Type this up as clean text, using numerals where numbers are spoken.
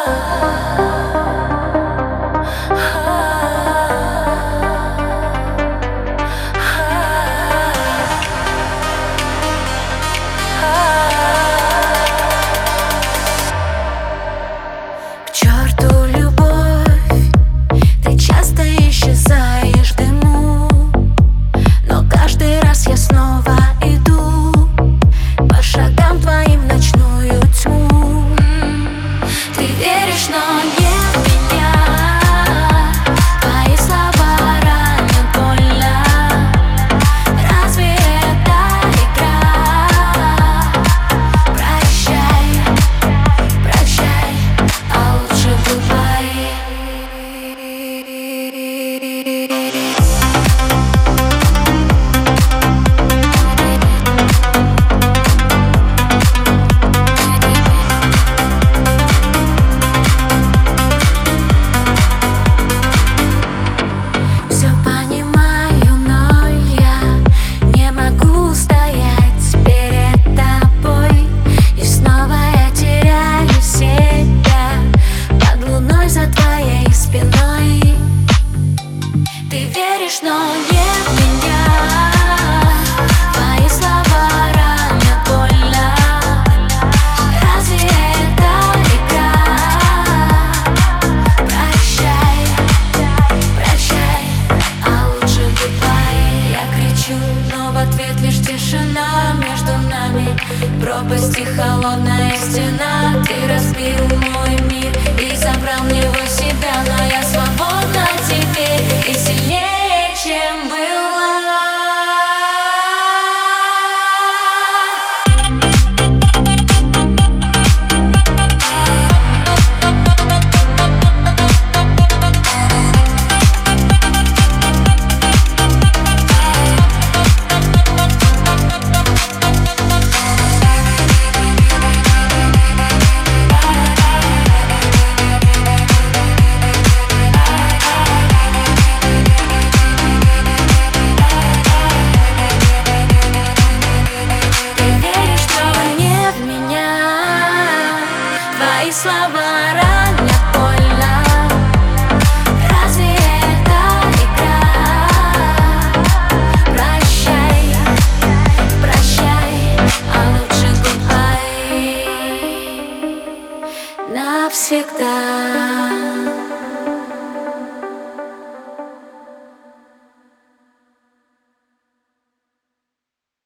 К черту любовь, ты часто исчезаешь в дыму, но каждый раз я снова иду по шагам твоим в ночную тьму. Ты веришь, но не в меня. Твои слова ранят больно. Разве это игра? Прощай, прощай, а лучше goodbye. Все понимаю, но я не могу стоять перед тобой. И снова я теряю себя под луной за твоей спиной. Ты веришь, но не в меня. Твои слова ранят больно. Разве это игра? Прощай, прощай, а лучше goodbye. Я кричу, но в ответ лишь тишина между нами. Пропасть и холодная стена. Ты разбил мой мир и забрал в него себя, но я свободна теперь и сильнее, чем была. Твои слова ранят больно. Разве это игра? Прощай, прощай, а лучше goodbye. Навсегда.